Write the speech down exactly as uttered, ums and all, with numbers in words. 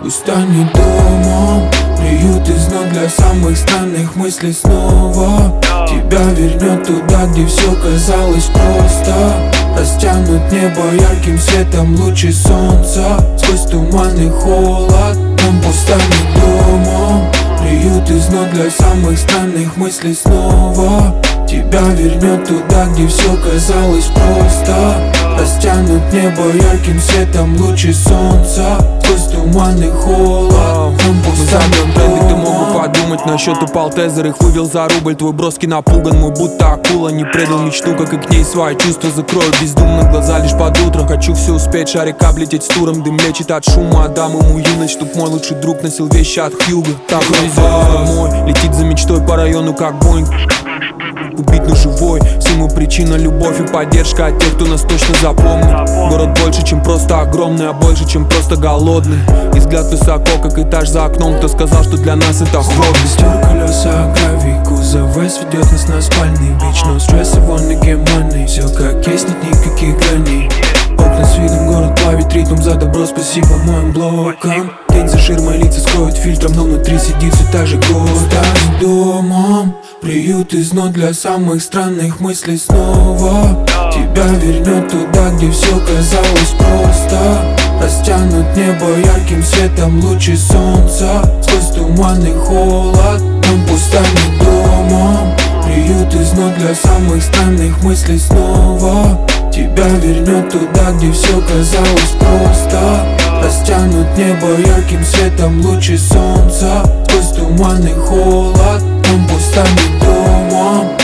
Пусть станет домом, приют из ног для самых странных мыслей снова. Тебя вернет туда, где все казалось просто. Растянут небо ярким светом лучи солнца. Сквозь туман и холод нам пусть станет домом. Приют из ног для самых странных мыслей снова. Тебя вернет туда, где все казалось просто. Растянут небо ярким светом лучи солнца. Сквозь туман и холод нам пусть станет домом. Ты мог бы подумать насчет упал тезер. Их вывел за рубль, твой броски напуган. Мы будто акула, не предал мечту, как и к ней свои чувства закрою бездумно глаза лишь под утро. Хочу все успеть, шарик облететь с туром. Дым лечит от шума, отдам ему юность, чтоб мой лучший друг носил вещи от Хьюга. Так везет мой, летит за мечтой по району, как Боинг. Убить, но живой. Всему причина любовь и поддержка от тех, кто нас точно запомнит. Город больше, чем просто огромный, а больше, чем просто голодный. И взгляд высоко, как этаж за окном. Кто сказал, что для нас это хобби? Стер колеса, гравий, кузов С ведет нас на спальный бич. No stress, I wanna get money. Все как есть, нет никаких граней. Окна с видом, город плавит ритм. За добро спасибо моим блокам. День за ширмой, лица скроют фильтром, но внутри сидит все та же город. Станет домом, приют из ног для самых странных мыслей снова. Тебя вернет туда, где все казалось просто. Растянут небо ярким светом лучи солнца. Сквозь туман и холод нам пусть станет домом. Приют из ног для самых странных мыслей снова. Тебя вернет туда, где все казалось просто. Растянут небо ярким светом лучи солнца. Сквозь туман и холод нам пусть станет домом.